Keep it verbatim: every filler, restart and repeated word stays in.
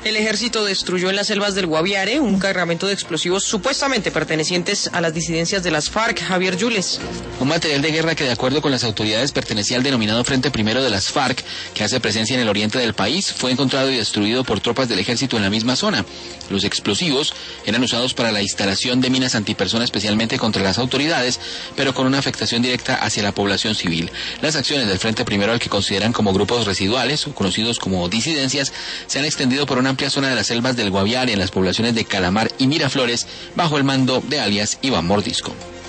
El ejército destruyó en las selvas del Guaviare un cargamento de explosivos supuestamente pertenecientes a las disidencias de las FARC. Javier Yules. Un material de guerra que, de acuerdo con las autoridades, pertenecía al denominado Frente Primero de las FARC, que hace presencia en el oriente del país, fue encontrado y destruido por tropas del ejército en la misma zona. Los explosivos eran usados para la instalación de minas antipersona, especialmente contra las autoridades, pero con una afectación directa hacia la población civil. Las acciones del Frente Primero, al que consideran como grupos residuales o conocidos como disidencias, se han extendido por una amplia zona de las selvas del Guaviare, en las poblaciones de Calamar y Miraflores, bajo el mando de alias Iván Mordisco.